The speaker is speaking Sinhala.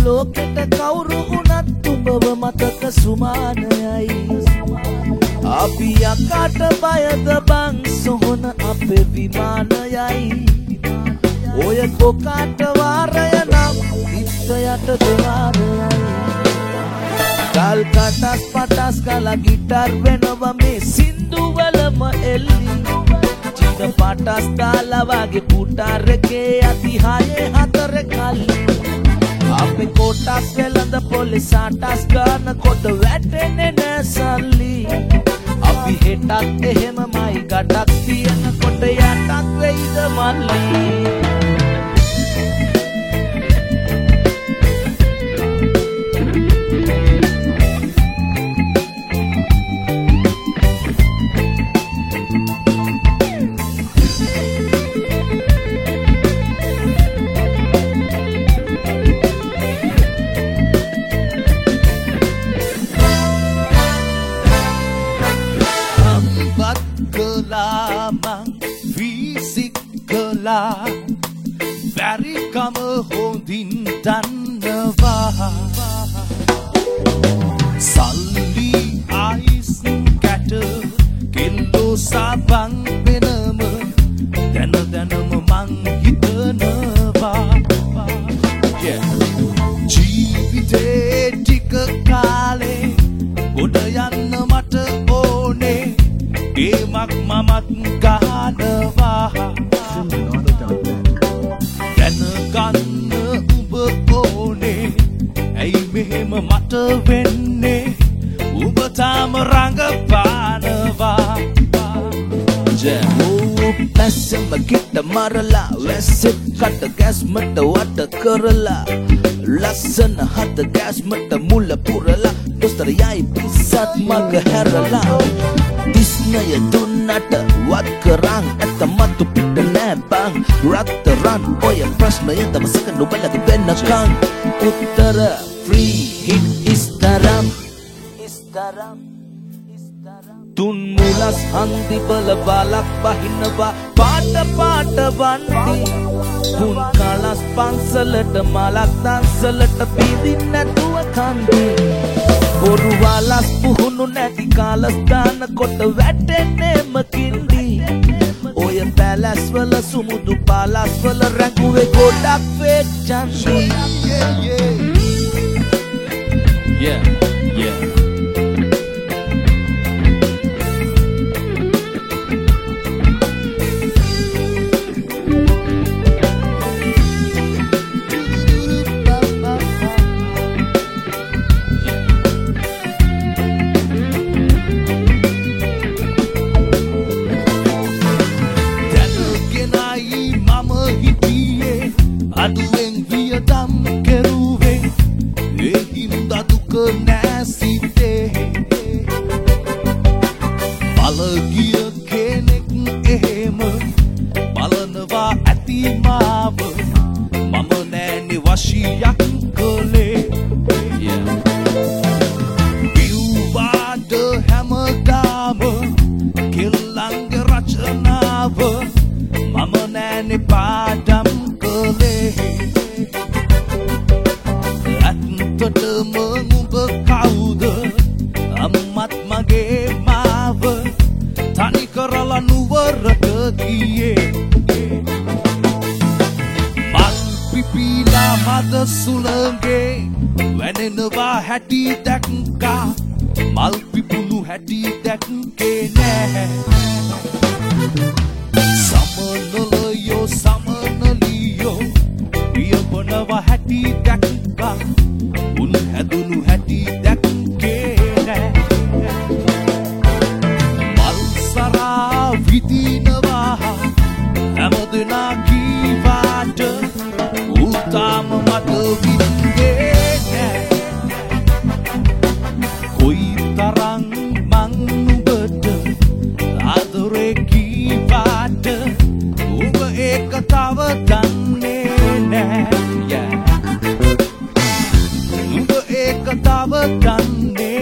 ලෝකෙට කවුරු වුණත් උඹව මතක සුමානයයි අපි යකාට බයද බං සොහොන අපේ විමානයයි ඔය කොකාට වාරය නම් ඉත්තයට දෙවාරයයි ගල් කටස් පටස් කලා ගිටර් වෙනවා මේ සින්දුවලම එල්ලි චිත පටස් දාලා වගේ පුටාර එකේ අතිහායේ හතර කල්ලි අපේ කොටස් වෙලඳ පොලිස් ආටස් ගන්න කොට වැටෙන්නේ නෑ සල්ලි අපි හෙටත් එහෙමමයි ගඩක් තියෙන කොට යටත් වෙයිද මල්ලි බැරිකම හොඳින් දන්නවා සල්ලි අයිස් කැට කෙල්ලෝ සබන් වෙනම දැන දැනම මං හිතනවා ජීවිතේ ටික කාලේ ගොඩ යන්න මට ඕනේ ගේමක් මමත් ගහනවා දැනගන්න උඹ ඕනේ ඇයි මෙහෙම මට වෙන්නේ උඹ තාම රඟපානවා පැස්සම කිට මරලා වැස්සෙත් කට ගැස්මට වට කරලා ලස්සන හත ගැස්මට මුල පුරලා දොස්තර යයි පිස්සත් මග හැරලා දිස්නය දුන්නට වත් කරන් ඇත මතු පිට නෑ බං රත්තරන් ඔය ප්‍රශ්නය දවසක නුඹලගේ වෙන්නකන් උත්තර ෆ්‍රී හිට් ඉස්තරම් තුන් මුලස් හන්දි බල බලක් බහිනවා පාට පාට වන්දි තුන් කලස් පන්සලට මලක් දන්සලට බිඳින් නැතුව කන්දි බොරු වලස් පුහුණු නැති කාලස්ථාන කොට වැටෙන්නේම කින්දි ඔය පැලස් වල සුමුදු පාලස් වල රැඟුවේ ගොඩක් ෆේක් චන්දි yeah අඩුවෙන් වියදම් කෙරුවේ ඒ හින්දා දුක නැසිතේ බලගිය කෙනෙක් එහෙම බලනවා ඇති මාව මම නෑනේ වශියක් කළේ විවාද හැමදාම කෙල්ලන්ගේ රචනාව මම නෑනේ පාඩම් ඇත්තටම උඹ කවුද අම්මත් මගේ මාව තනි කරලා නුවරට ගියේ මල් පිපිලා මද සුළඟේ වැනෙනවා හැටි දැක්කා මල් පිපුණු හැටි දැක්කේ නෑ සමනලයෝ සමනලියෝ පියපනවා හැටි දැක්කා උන් හැදුණු හැටි දැක්කේ නෑ මල් සරා විදිනවා හැමදෙනා කීවාට උතාම මට විදින්නේ නෑ කොයි තරම් මං උඹට ආදරේ කීවාට උඹ ඒක තව දන්නේ නෑ උඹ ඒක තව දන්නේ